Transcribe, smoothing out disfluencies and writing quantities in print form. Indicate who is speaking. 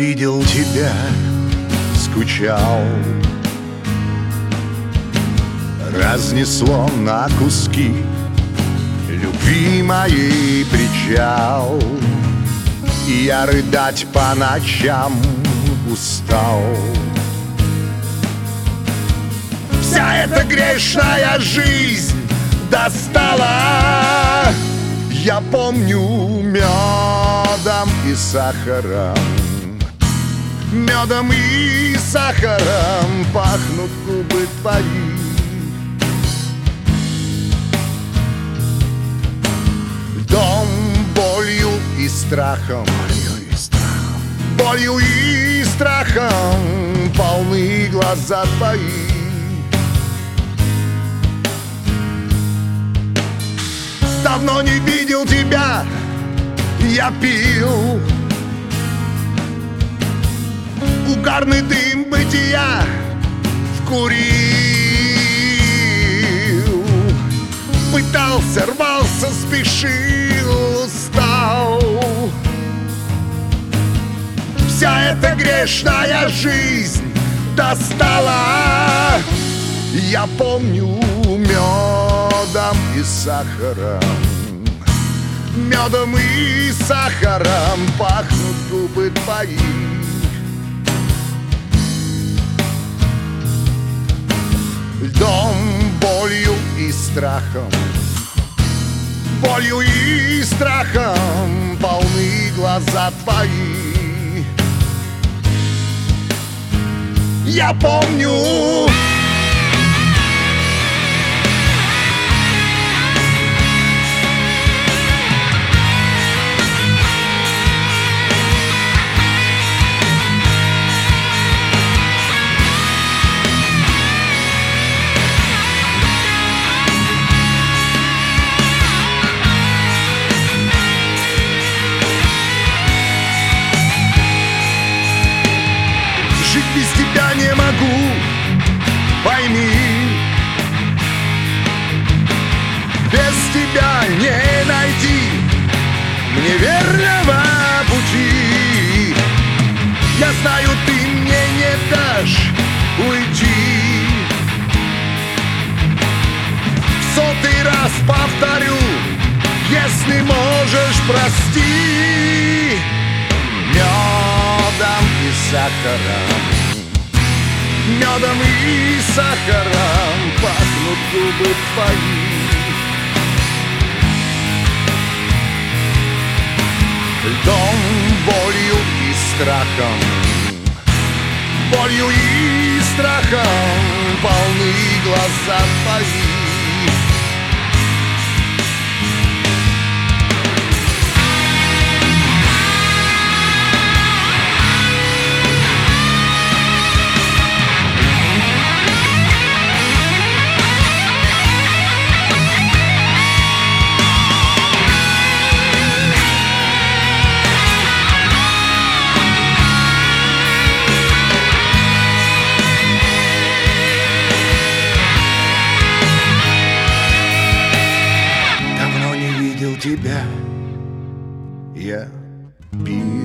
Speaker 1: видел тебя, скучал. Разнесло на куски любви моей причал, и я рыдать по ночам устал. Вся эта грешная жизнь достала, я помню, медом и сахаром. Медом и сахаром пахнут губы твои. Дом болью и страхом, болью и страхом полны глаза твои. Давно не видел тебя, я пил угарный дым бытия, вкурил. Пытался, рвался, спешил, устал. Вся эта грешная жизнь достала, я помню, медом и сахаром. Медом и сахаром пахнут губы твои. Льдом, болью и страхом, болью и страхом полны глаза твои. Я помню, жить без тебя не могу, пойми. Без тебя не найти мне верного пути. Я знаю, ты мне не дашь уйти. В 100-й раз повторю, если можешь, прости. Медом и сахаром, медом и сахаром пахнут губы твои. Льдом, болью и страхом, болью и страхом полны глаза твои. Тебя я пил.